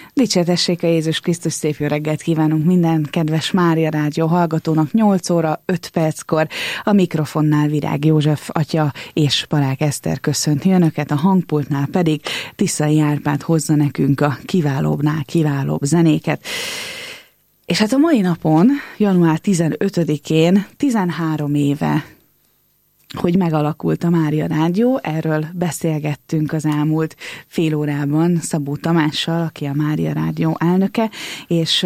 Dicsértessék a Jézus Krisztus, szép jó reggelt kívánunk minden kedves Mária Rádió hallgatónak. 8 óra 5 perckor a mikrofonnál Virág József atya és Palák Eszter köszönti önöket, a hangpultnál pedig Tiszai Árpád hozza nekünk a kiválóbbnál kiválóbb zenéket. És hát a mai napon, január 15-én 13 éve, hogy megalakult a Mária Rádió, erről beszélgettünk az elmúlt fél órában Szabó Tamással, aki a Mária Rádió elnöke, és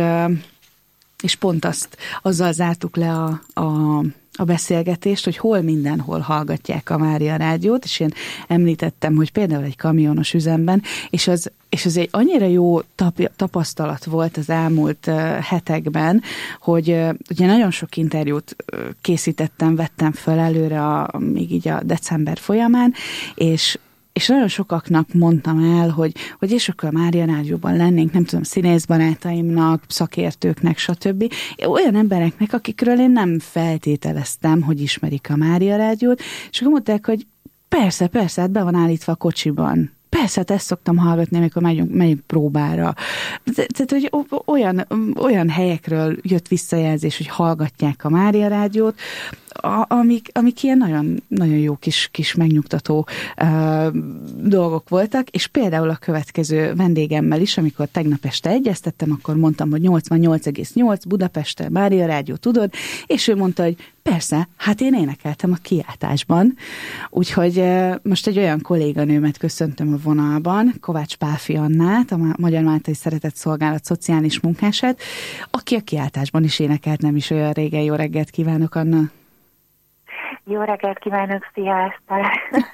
pont azzal zártuk le a beszélgetést, hogy hol mindenhol hallgatják a Mária Rádiót, és én említettem, hogy például egy kamionos üzemben, és az egy annyira jó tapasztalat volt az elmúlt hetekben, hogy ugye nagyon sok interjút készítettem, vettem föl előre még így a december folyamán, és nagyon sokaknak mondtam el, hogy és akkor a Mária Rádióban lennénk, nem tudom, színészbarátaimnak, szakértőknek, stb. Olyan embereknek, akikről én nem feltételeztem, hogy ismerik a Mária Rádiót, és akkor mondták, hogy persze, hát be van állítva a kocsiban. Persze, hát ezt szoktam hallgatni, amikor megyünk próbára. Tehát, hogy olyan helyekről jött visszajelzés, hogy hallgatják a Mária Rádiót, amik ilyen nagyon, nagyon jó kis megnyugtató dolgok voltak, és például a következő vendégemmel is, amikor tegnap este egyeztettem, akkor mondtam, hogy 88,8 Budapesten Mária Rádió, tudod, és ő mondta, hogy persze, hát én énekeltem a kiáltásban, úgyhogy most egy olyan kolléganőmet köszöntöm a vonalban, Kovács Pálfi Annát, a Magyar Máltai Szeretett Szolgálat szociális munkását, aki a kiáltásban is énekelt, nem is olyan régen. Jó reggelt kívánok, Anna! Jó reggelt kívánok, szia, Eszter!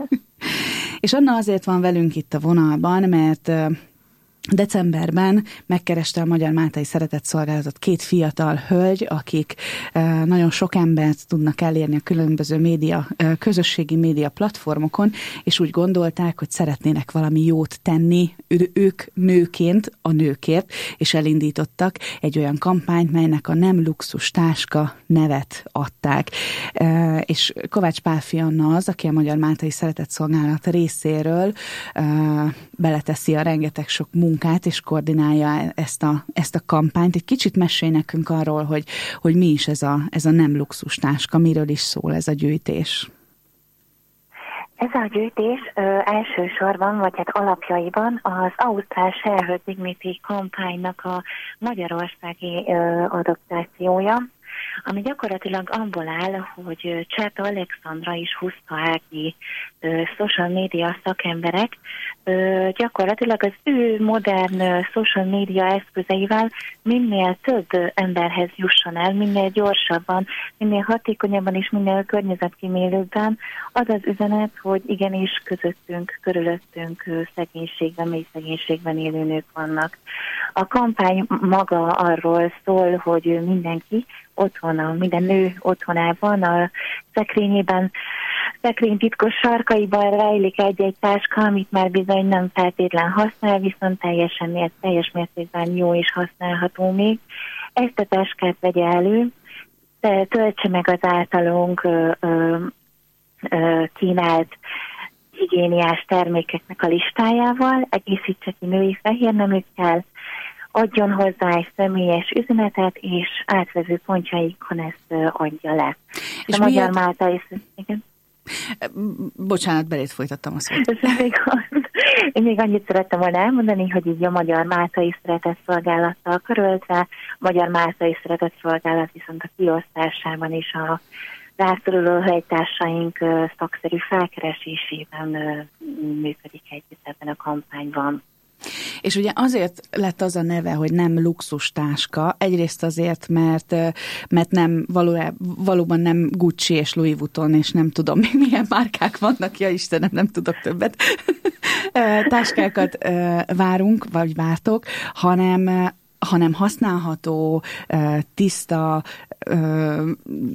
És Anna azért van velünk itt a vonalban, mert decemberben megkereste a Magyar Máltai Szeretett Szolgálatot két fiatal hölgy, akik nagyon sok embert tudnak elérni a különböző közösségi média platformokon, és úgy gondolták, hogy szeretnének valami jót tenni ők nőként a nőkért, és elindítottak egy olyan kampányt, melynek a Nem luxus táska nevet adták. És Kovács Pálfi Anna az, aki a Magyar Máltai Szeretett Szolgálat részéről beleteszi a rengeteg sok munkát, és koordinálja ezt a kampányt. Egy kicsit mesélj nekünk arról, hogy mi is ez a nem luxus táska, miről is szól ez a gyűjtés. Ez a gyűjtés elsősorban, vagy hát alapjaiban az Ausztrál Share Her Dignity kampánynak a magyarországi adaptációja, ami gyakorlatilag abból áll, hogy Csáta Alexandra és Huszka Ági social media szakemberek gyakorlatilag az ő modern social media eszközeivel minél több emberhez jusson el, minél gyorsabban, minél hatékonyabban és minél környezetkímélőbben az az üzenet, hogy igenis közöttünk, körülöttünk szegénységben, mély szegénységben élő nők vannak. A kampány maga arról szól, hogy mindenki otthon, minden nő otthonában, a szekrényében, szekrény titkos sarkaiban rejlik egy táska, amit már bizony nem feltétlen használ, viszont teljes mértékben jó és használható még. Ezt a táskát vegye elő, töltse meg az általunk kínált higiéniás termékeknek a listájával, egészítse ki női fehérneműkkel, adjon hozzá egy személyes üzenetet, és átvező pontjaikon ezt adja le. És a Magyar Máltai... Igen? Bocsánat, belét folytattam a szót. Én még annyit szerettem volna elmondani, hogy így a Magyar Máltai Szeretett Szolgálattal körülve, a Magyar Máltai Szeretett Szolgálat viszont a kiosztásában is a rászoruló helytársaink szakszerű felkeresésében működik együtt ebben a kampányban. És ugye azért lett az a neve, hogy nem luxus táska, egyrészt azért, mert nem valóban nem Gucci és Louis Vuitton, és nem tudom még milyen márkák vannak, ja Istenem, nem tudok többet, táskákat várunk, vagy vártok, hanem használható, tiszta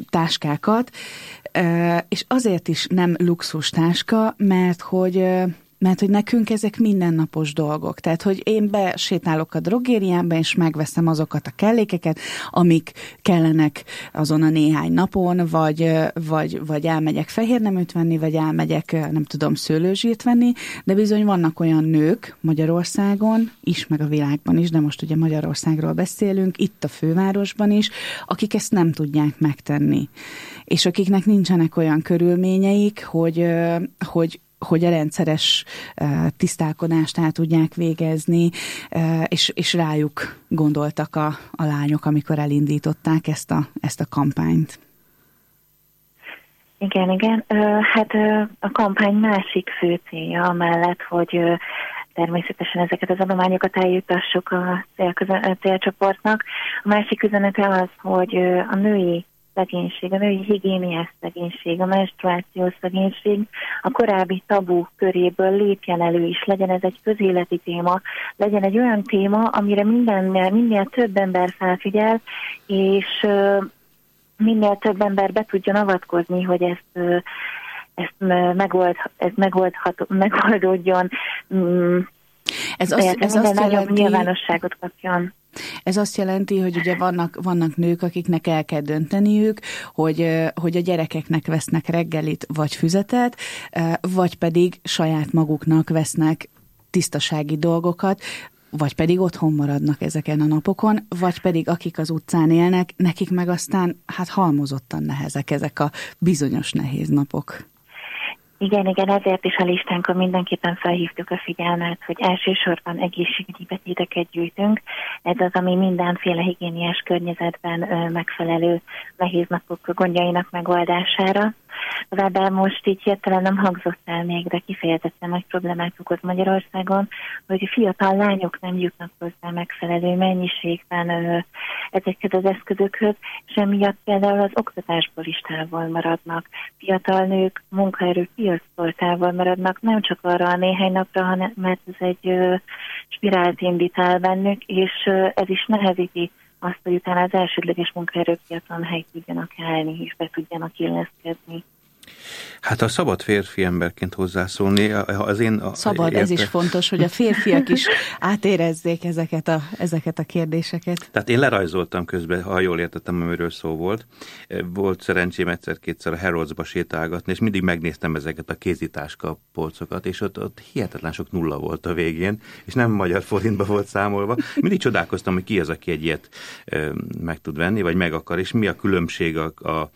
táskákat, és azért is nem luxus táska, mert hogy Mert hogy nekünk ezek mindennapos dolgok. Tehát, hogy én besétálok a drogériába, és megveszem azokat a kellékeket, amik kellenek azon a néhány napon, vagy elmegyek fehérneműt venni, vagy elmegyek, nem tudom, szőlőzsírt venni, de bizony vannak olyan nők Magyarországon is, meg a világban is, de most ugye Magyarországról beszélünk, itt a fővárosban is, akik ezt nem tudják megtenni. És akiknek nincsenek olyan körülményeik, hogy a rendszeres tisztálkodást el tudják végezni, és rájuk gondoltak a lányok, amikor elindították ezt a kampányt. Igen. Hát a kampány másik fő célja mellett, hogy természetesen ezeket az adományokat eljutassuk a célcsoportnak. A másik üzenete az, hogy a női szegénység, a női higiéniás szegénység, a menstruációs szegénység a korábbi tabu köréből lépjen elő, és legyen ez egy közéleti téma, legyen egy olyan téma, amire minél több ember felfigyel, és minél több ember be tudjon avatkozni, hogy ezt megoldódjon, ez azt jelenti, nyilvánosságot kapjon. Ez azt jelenti, hogy ugye vannak nők, akiknek el kell dönteniük, hogy a gyerekeknek vesznek reggelit vagy füzetet, vagy pedig saját maguknak vesznek tisztasági dolgokat, vagy pedig otthon maradnak ezeken a napokon, vagy pedig akik az utcán élnek, nekik meg aztán halmozottan nehezek ezek a bizonyos nehéz napok. Igen, ezért is a listánkon mindenképpen felhívtuk a figyelmet, hogy elsősorban egészségügyi betéteket gyűjtünk. Ez az, ami mindenféle higiéniás környezetben megfelelő nehéz napok gondjainak megoldására. Továbbá most így hirtelen nem hangzott el még, de kifejezetten nagy problémát okoz Magyarországon, hogy fiatal lányok nem jutnak hozzá megfelelő mennyiségben ezekhez az eszközökhöz, és emiatt például az oktatásból is távol maradnak. Fiatal nők munkaerőpiacból távol maradnak, nem csak arra a néhány napra, hanem mert ez egy spirált indít el bennük, és ez is nehezíti azt, hogy utána az elsődleges munkaerőpiacon helyt tudjanak állni, és be tudjanak illeszkedni. Hát a szabad férfi emberként hozzászólni, az én... Szabad, ez is fontos, hogy a férfiak is átérezzék ezeket a kérdéseket. Tehát én lerajzoltam közben, ha jól értettem, amiről szó volt. Volt szerencsém egyszer-kétszer a Harrodsba sétálgatni, és mindig megnéztem ezeket a kézitáska polcokat, és ott hihetetlen sok nulla volt a végén, és nem magyar forintba volt számolva. Mindig csodálkoztam, hogy ki az, aki egy ilyet meg tud venni, vagy meg akar, és mi a különbség a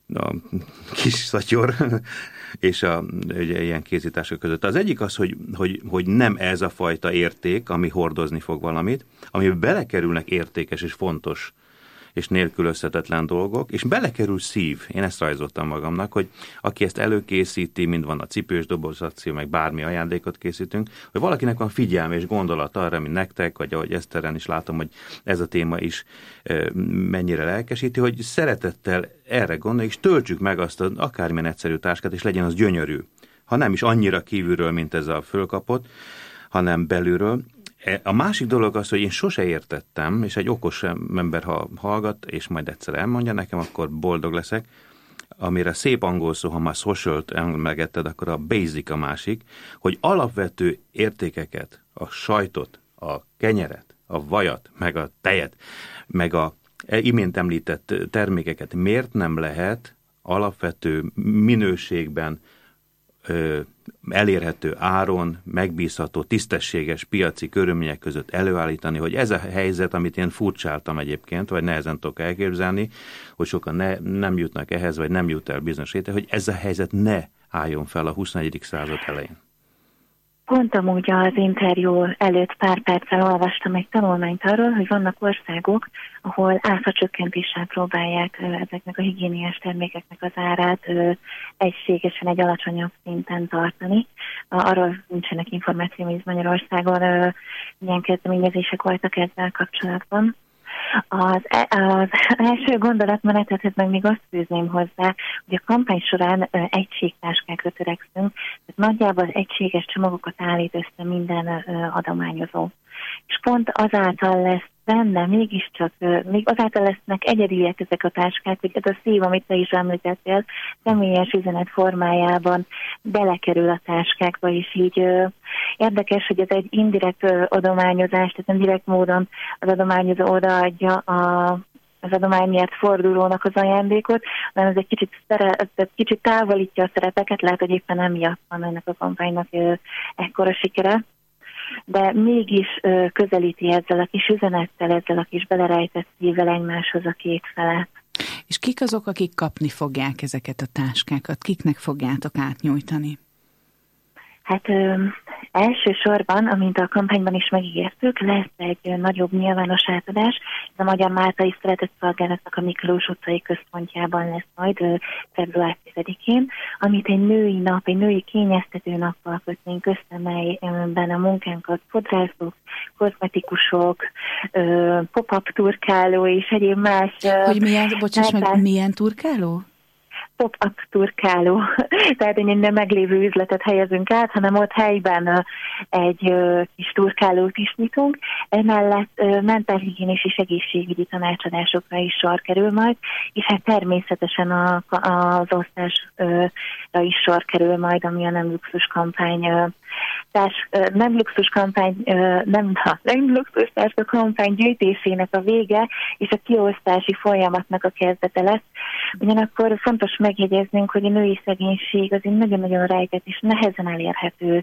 kis szatyor és ugye, ilyen kézítások között. Az egyik az, hogy nem ez a fajta érték, ami hordozni fog valamit, amiben belekerülnek értékes és fontos és nélkülözhetetlen dolgok, és belekerül szív. Én ezt rajzoltam magamnak, hogy aki ezt előkészíti, mind van a cipős doboz akció, meg bármi ajándékot készítünk, hogy valakinek van figyelme és gondolat arra, mint nektek, vagy ahogy Eszteren is látom, hogy ez a téma is mennyire lelkesíti, hogy szeretettel erre gondolj, és töltsük meg azt akármilyen egyszerű táskát, és legyen az gyönyörű. Ha nem is annyira kívülről, mint ez a fölkapott, hanem belülről. A másik dolog az, hogy én sose értettem, és egy okos ember, ha hallgat, és majd egyszer elmondja nekem, akkor boldog leszek, amire szép angol szó, ha már social-t emlegetted, akkor a basic a másik, hogy alapvető értékeket, a sajtot, a kenyeret, a vajat, meg a tejet, meg a imént említett termékeket miért nem lehet alapvető minőségben elérhető áron, megbízható, tisztességes piaci körülmények között előállítani, hogy ez a helyzet, amit én furcsáltam egyébként, vagy nehezen tudok elképzelni, hogy sokan nem jutnak ehhez, vagy nem jut el bizonyos réteg, hogy ez a helyzet ne álljon fel a 21. század elején. Pont amúgy az interjú előtt pár perccel olvastam egy tanulmányt arról, hogy vannak országok, ahol áfacsökkentéssel próbálják ezeknek a higiéniás termékeknek az árát egységesen egy alacsonyabb szinten tartani. Arról nincsenek információim, hogy Magyarországon milyen kezdeményezések voltak ezzel kapcsolatban. Az első gondolatmenetet, meg még azt fűzném hozzá, hogy a kampány során egységtáskákra törekszünk, tehát nagyjából egységes csomagokat állít össze minden adományozó. És pont azáltal lesz benne mégiscsak, még azáltal lesznek egyediek ezek a táskák, hogy ez a szív, amit te is említettél, személyes üzenet formájában belekerül a táskákba, és így érdekes, hogy ez egy indirekt adományozás, tehát nem direkt módon az adományozó odaadja az adományért fordulónak az ajándékot, hanem ez egy kicsit távolítja a szerepeket, lehet, hogy éppen emiatt van ennek a kampánynak ekkora sikere, de mégis közelíti ezzel a kis üzenettel, ezzel a kis belerejtett szívvel egymáshoz a két felet. És kik azok, akik kapni fogják ezeket a táskákat? Kiknek fogjátok átnyújtani? Hát elsősorban, amint a kampányban is megígértük, lesz egy nagyobb nyilvános átadás. Ez a Magyar Máltai Szeretetszolgálatnak a Miklós utcai központjában lesz majd február 10-én, amit egy női nap, egy női kényeztető nappal kötnénk össze, melyben a munkánkat fodrászok, kozmetikusok, pop-up turkáló és egyéb más... Hogy milyen turkáló? Pop-up turkáló, tehát egy nem meglévő üzletet helyezünk át, hanem ott helyben egy kis turkálót is nyitunk. Emellett mentálhigiénés és egészségügyi tanácsadásokra is sor kerül majd, és hát természetesen az osztásra is sor kerül majd, ami a Nem Luxus kampány nem luxus táska kampány gyűjtésének a vége, és a kiosztási folyamatnak a kezdete lesz. Ugyanakkor fontos megjegyeznünk, hogy a női szegénység az egy nagyon-nagyon rejtett és nehezen elérhető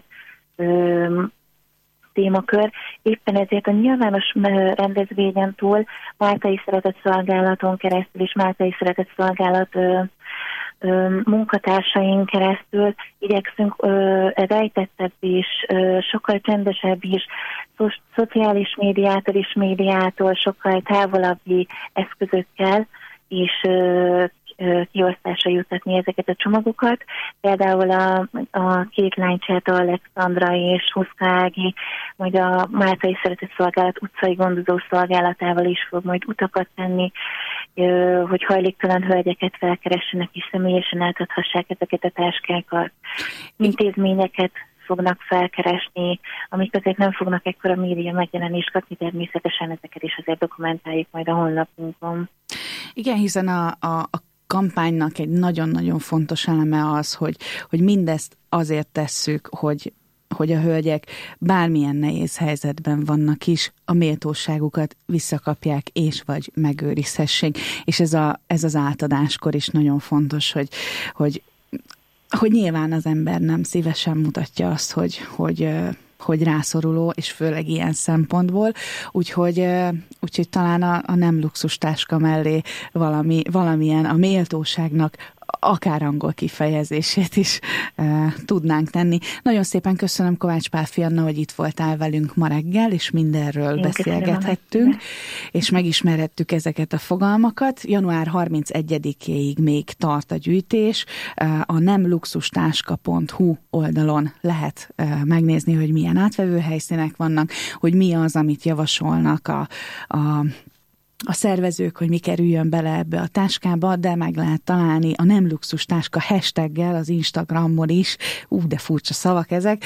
témakör. Éppen ezért a nyilvános rendezvényen túl Máltai Szeretetszolgálaton keresztül és Máltai Szeretetszolgálat munkatársaink keresztül igyekszünk rejtettebb és sokkal csendesebb is, szociális médiától sokkal távolabbi eszközökkel és kiosztásra juttatni ezeket a csomagokat. Például a két lány Csáta Alexandra és Huszka Ági, majd a Máltai Szeretetszolgálat utcai gondozó szolgálatával is fog majd utakat tenni, hogy hajléktalan hölgyeket felkeressenek és személyesen átadhassák ezeket a táskákat. Intézményeket fognak felkeresni, amik azért nem fognak ekkora média megjelenést kapni, természetesen ezeket is azért dokumentáljuk majd a honlapunkon. Igen, hiszen a kampánynak egy nagyon-nagyon fontos eleme az, hogy mindezt azért tesszük, hogy a hölgyek bármilyen nehéz helyzetben vannak is, a méltóságukat visszakapják, és vagy megőrizhessék. És ez az átadáskor is nagyon fontos, hogy nyilván az ember nem szívesen mutatja azt, hogy rászoruló, és főleg ilyen szempontból, úgyhogy talán a nem luxus táska mellé valamilyen a méltóságnak akár angol kifejezését is tudnánk tenni. Nagyon szépen köszönöm, Kovács Pálffy Anna, hogy itt voltál velünk ma reggel, és mindenről beszélgethettünk, és megismerhettük ezeket a fogalmakat. Január 31-éig még tart a gyűjtés. A nemluxustáska.hu oldalon lehet megnézni, hogy milyen átvevő helyszínek vannak, hogy mi az, amit javasolnak a szervezők, hogy mi kerüljön bele ebbe a táskába, de meg lehet találni a Nem Luxus Táska hashtaggel az Instagramon is, de furcsa szavak ezek,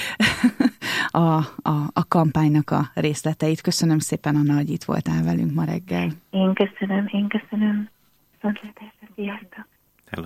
a kampánynak a részleteit. Köszönöm szépen, Anna, hogy itt voltál velünk ma reggel. Én köszönöm. Viszontlátásra, sziasztok! Hello!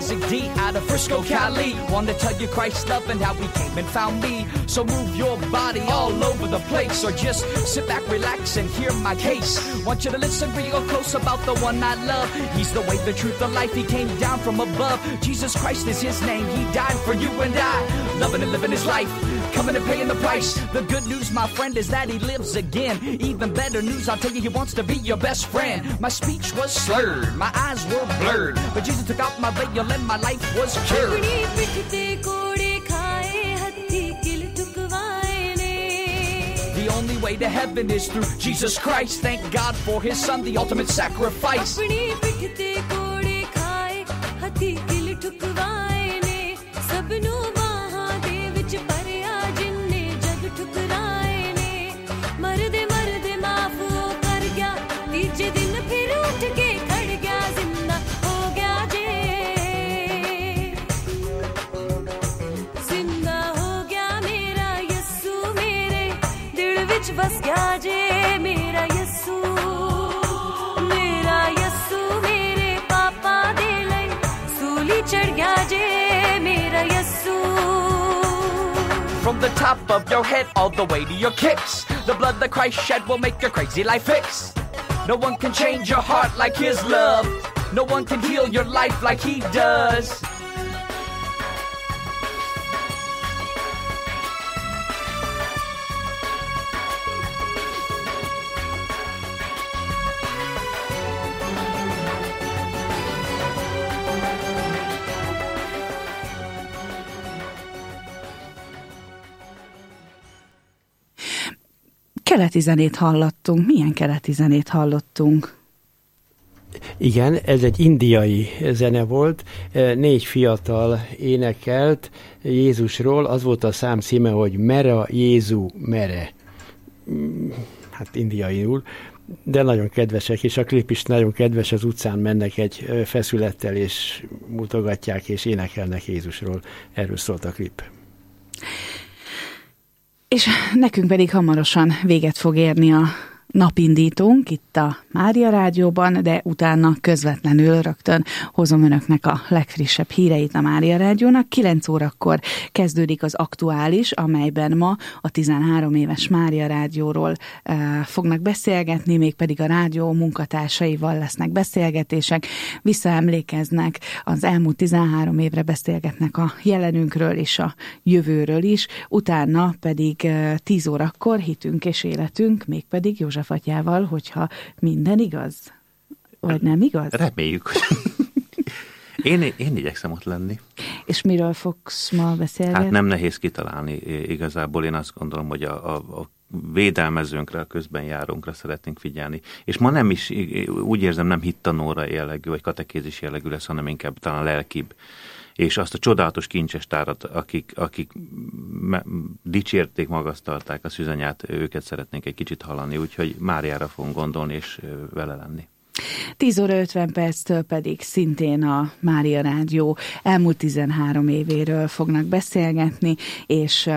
Isaac D. out of Frisco, Cali. Want to tell you Christ's love and how he came and found me. So move your body all over the place, or just sit back, relax, and hear my case. Want you to listen real close about the one I love. He's the way, the truth, the life. He came down from above. Jesus Christ is his name. He died for you and I. Loving and living his life, coming and paying the price. The good news, my friend, is that he lives again. Even better news, I'll tell you, he wants to be your best friend. My speech was slurred, my eyes were blurred, but Jesus took out my veil and my life was cured. The only way to heaven is through Jesus Christ. Thank God for his son, the ultimate sacrifice. बस गया जे मेरा यस्सू मेरे पापा दे लई सूली चढ़ गया जे मेरा Yesu. From the top of your head all the way to your kicks, the blood that Christ shed will make your crazy life fix. No one can change your heart like his love. No one can heal your life like he does. Keleti zenét hallottunk. Milyen keleti zenét hallottunk? Igen, ez egy indiai zene volt. 4 fiatal énekelt Jézusról. Az volt a szám címe, hogy Mera Jézu Mere. Hát indiaiul, de nagyon kedvesek, és a klip is nagyon kedves. Az utcán mennek egy feszülettel, és mutogatják, és énekelnek Jézusról. Erről szólt a klip. És nekünk pedig hamarosan véget fog érni a napindítónk itt a Mária Rádióban, de utána közvetlenül rögtön hozom önöknek a legfrissebb híreit a Mária Rádiónak. 9 órakor kezdődik az Aktuális, amelyben ma a 13 éves Mária Rádióról fognak beszélgetni, mégpedig a rádió munkatársaival lesznek beszélgetések, visszaemlékeznek az elmúlt 13 évre, beszélgetnek a jelenünkről és a jövőről is, utána pedig 10 órakor Hitünk és életünk, mégpedig József atyával, hogyha minden igaz? Vagy nem igaz? Reméljük. Én igyekszem ott lenni. És miről fogsz ma beszélgetni? Hát nem nehéz kitalálni igazából. Én azt gondolom, hogy a védelmezőnkre, a közben járónkra szeretnénk figyelni. És ma nem is, úgy érzem, nem hittanóra jellegű, vagy katekézis jellegű lesz, hanem inkább talán lelkibb. És azt a csodálatos kincses tárat, akik dicsérték, magasztalták a szűzanyát, őket szeretnénk egy kicsit hallani, úgyhogy Máriára fogunk gondolni, és vele lenni. 10 óra 50 perctől pedig szintén a Mária Rádió elmúlt 13 évéről fognak beszélgetni, és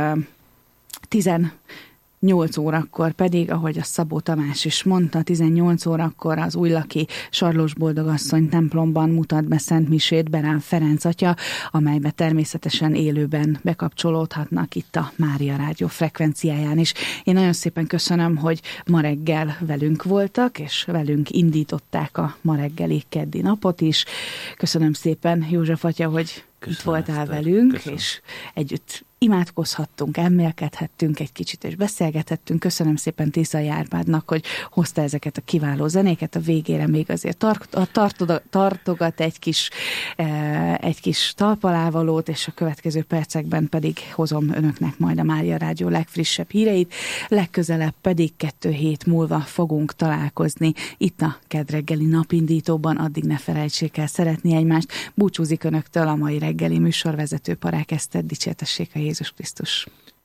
18 órakor pedig, ahogy a Szabó Tamás is mondta, 18 órakor az Újlaki Sarlós Boldogasszony templomban mutat be szentmisét Berán Ferenc atya, amelybe természetesen élőben bekapcsolódhatnak itt a Mária Rádió frekvenciáján is. Én nagyon szépen köszönöm, hogy ma reggel velünk voltak, és velünk indították a ma reggeli keddi napot is. Köszönöm szépen, József atya, hogy itt voltál velünk, és együtt imádkozhattunk, elmélkedhettünk egy kicsit, és beszélgethettünk. Köszönöm szépen Tiszai Árpádnak, hogy hozta ezeket a kiváló zenéket. A végére még azért tartogat egy kis talpalávalót, és a következő percekben pedig hozom önöknek majd a Mária Rádió legfrissebb híreit. Legközelebb pedig 2 hét múlva fogunk találkozni itt a kedreggeli napindítóban. Addig ne felejtsék el szeretni egymást. Búcsúzik önöktől a mai reggeli műsorvezető Parák Eszter. Dicsértessék a Jézus Krisztus.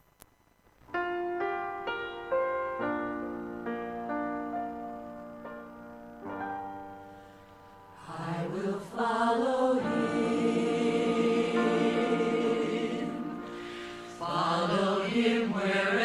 I will follow him wherever